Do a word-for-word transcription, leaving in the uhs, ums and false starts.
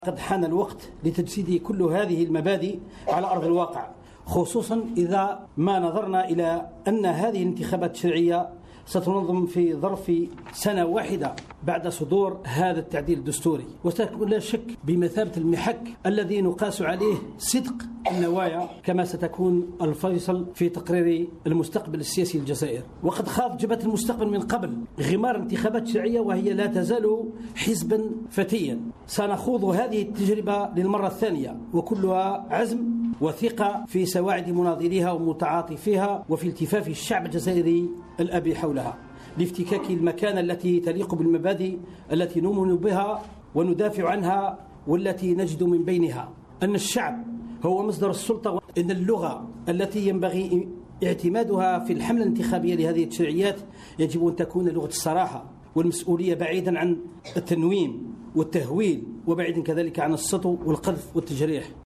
قد حان الوقت لتجسيد كل هذه المبادئ على أرض الواقع، خصوصا إذا ما نظرنا إلى أن هذه الانتخابات الشرعية ستنظم في ظرف سنة واحدة بعد صدور هذا التعديل الدستوري، وستكون لا شك بمثابة المحك الذي نقاس عليه صدق النوايا، كما ستكون الفيصل في تقرير المستقبل السياسي للجزائر. وقد خاض جبهة المستقبل من قبل غمار انتخابات شرعية وهي لا تزال حزبا فتيا. سنخوض هذه التجربة للمرة الثانية وكلها عزم وثقة في سواعد مناضليها ومتعاطفيها وفي التفاف الشعب الجزائري الأبي حولها لافتكاك المكانة التي تليق بالمبادئ التي نؤمن بها وندافع عنها والتي نجد من بينها أن الشعب هو مصدر السلطة، إن اللغة التي ينبغي اعتمادها في الحملة الانتخابية لهذه التشريعات يجب أن تكون لغة الصراحة والمسؤولية، بعيدا عن التنويم والتهويل وبعيدا كذلك عن السطو والقذف والتجريح.